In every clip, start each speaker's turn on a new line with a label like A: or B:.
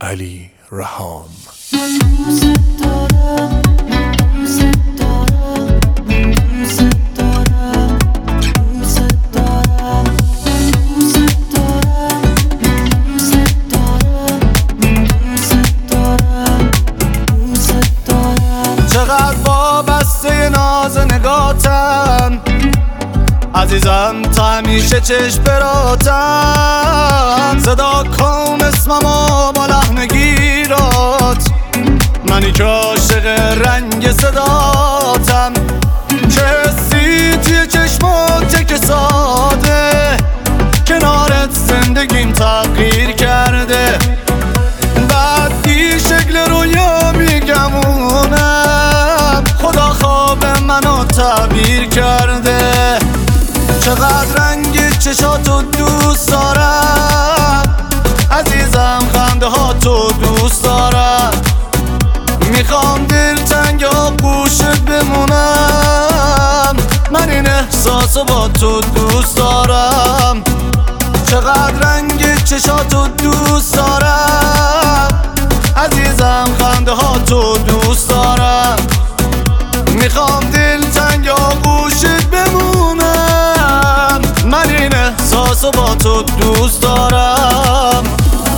A: علی رهام.
B: چقدر وابسته ناز نگاتم عزیزم، تا همیشه چشم براتم. صدا کن اسممو با لحن گیرات، منی که عاشق رنگ صداتم. چه حسی توی چشمات که ساده، کنارت زندگیم تغییر کرده. بعدی شکل رویا میگمونم، خدا خواب منو تعبیر کرده. چقدر رنگ چشاتو دوست دارم عزیزم، خنده ها تو دوست دارم. میخوام دلتنگ آغوشت بمونم، من این احساسو با تو دوست دارم. چقدر رنگ چشاتو دوست دارم عزیزم، خنده ها تو دوست دارم. میخوام دلتنگ آغوشت بمونم، من این احساسو با تو دوست دارم.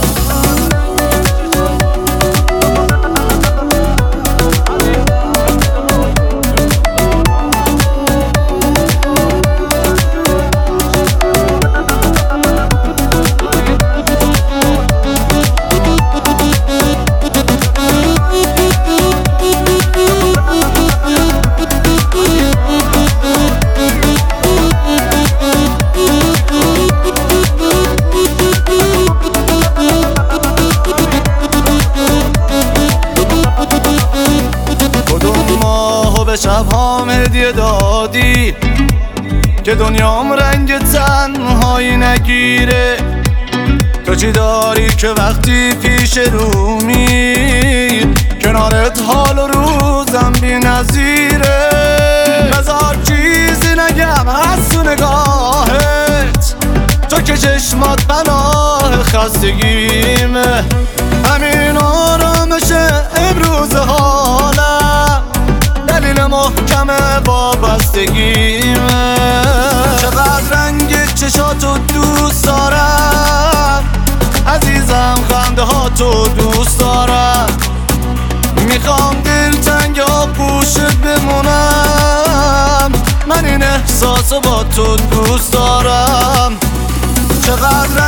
B: شب‌هام هدیه دادی که دنیام رنگ تنهایی نگیره. تو چی داری که وقتی پیش رومی، کنارت حال و روزم بی نظیره. بذار چیزی نگم از تو نگاهت، تو که چشمات پناه خستگیمه. همین آرامش امروز حالم، دلیل محکم وابستگیمه. چقدر رنگ چشاتو دوست دارم عزیزم، خنده ها تو دوست دارم. میخوام دلتنگ آغوشت بمونم، من این احساسو با تو دوست دارم. چقدر